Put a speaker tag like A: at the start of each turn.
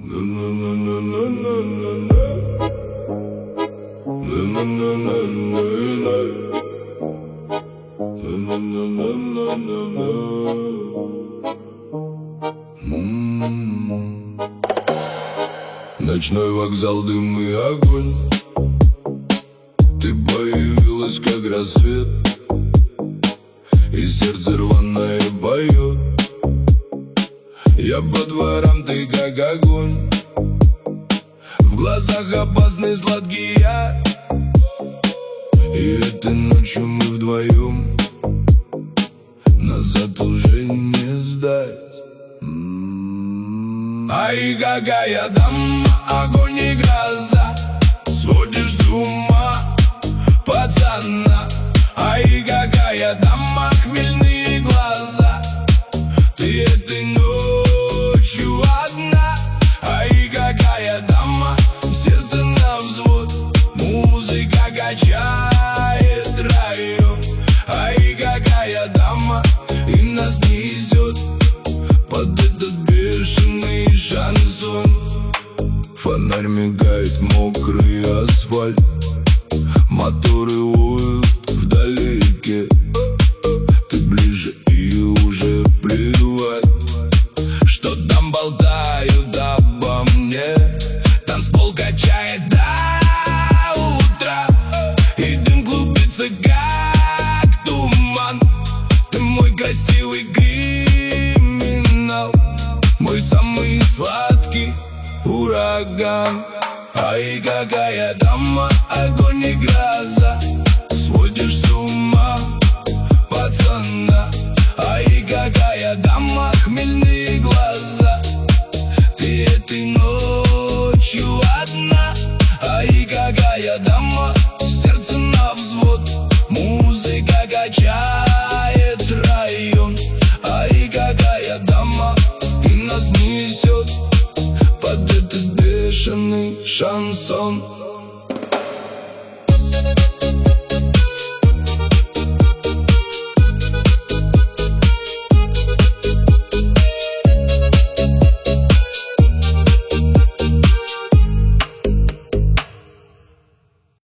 A: Ночной вокзал, дым и огонь. Ты появилась, как рассвет, и сердце рваное поет. Я по дворам, ты как огонь. В глазах опасный сладкий яд. И этой ночью мы вдвоем, назад уже не сдать. Ай, какая дама, огонь и гроза, сводишь с ума пацана. Ай, какая дама, хмельные глаза, ты этой ночью одна. Ай, какая дама, сердце на взвод, музыка качает район. Ай, какая дама, и нас несет под этот бешеный шансон. Фонарь мигает, мокрый асфальт, моторы уют вдалеке. Ты ближе и уже плевать, что там болтают обо мне. Танцпол качает до утра, и дым клубится, как туман. Ты мой красивый криминал, мой самый сладкий ураган. Ай, какая дама, огонь и гроза, сводишь с ума пацана. Ай, какая дама, хмельные глаза, ты этой ночью одна. Ай, какая дама, сердце на взвод, музыка качает район. Ай, какая дама, и нас несет под этот бешеный шансон.